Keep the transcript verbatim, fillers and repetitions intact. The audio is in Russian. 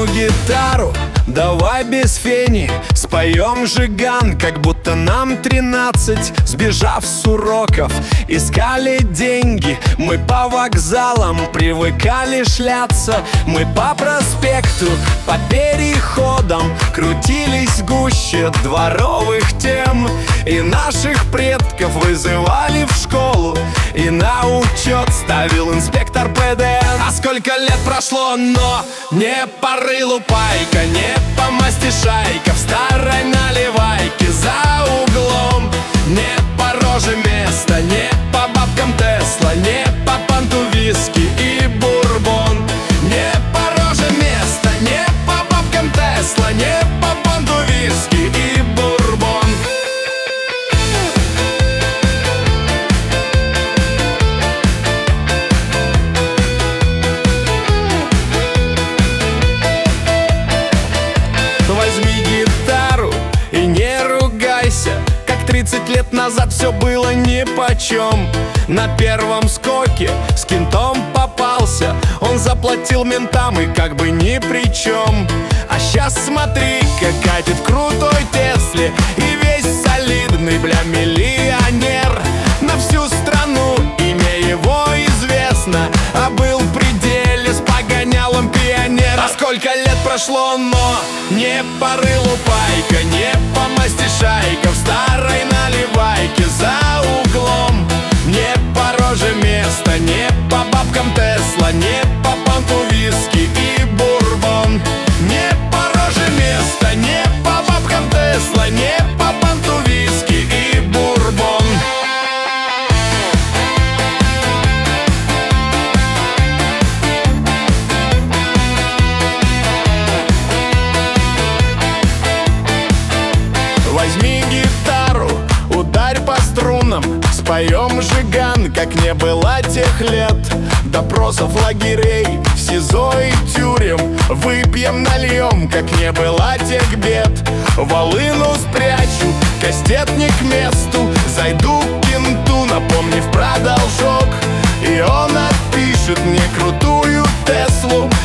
мою гитару, давай без фени споем жиган, как будто нам тринадцать. Сбежав с уроков, искали деньги. Мы по вокзалам привыкали шляться. Мы по проспекту, по переходам крутились гуще дворовых тем. И наших предков вызывали в школу, и на учет ставил инспектор ПДН. А сколько лет прошло, но не по рылу пайка, не по масти шайка в старой наливайке за углом. Не по роже место, не по бабкам Тесла, не по панту виски и бурбон. Не по роже место, не по бабкам Тесла, не по панту виски и бурбон. Возьми гитару и не ругайся, как тридцать лет назад все было нипочем. На первом скоке с кентом попался, он заплатил ментам и как бы ни при чем. А щас смотри-ка, катит крутой Тесле, и весь солидный, бля, миллионер. На всю страну имя его известно, а был в пределе с погонялом пионер. А сколько лет прошло, но не по рылу пайка, не по масти шайка в старой наливайке за углом. Не по роже место, не по бабкам Тесла, не по панту виски и бурбон. Не по роже место, не по бабкам Тесла, не по панту виски и бурбон. Возьми гитару, ударь по струнам, споем жиган, как не было тех лет. Допросов, лагерей, СИЗО и тюрем, выпьем, нальем, как не было тех бед. Волыну спрячу, кастет не к месту, зайду к кенту, напомнив про должок, и он отпишет мне крутую Теслу.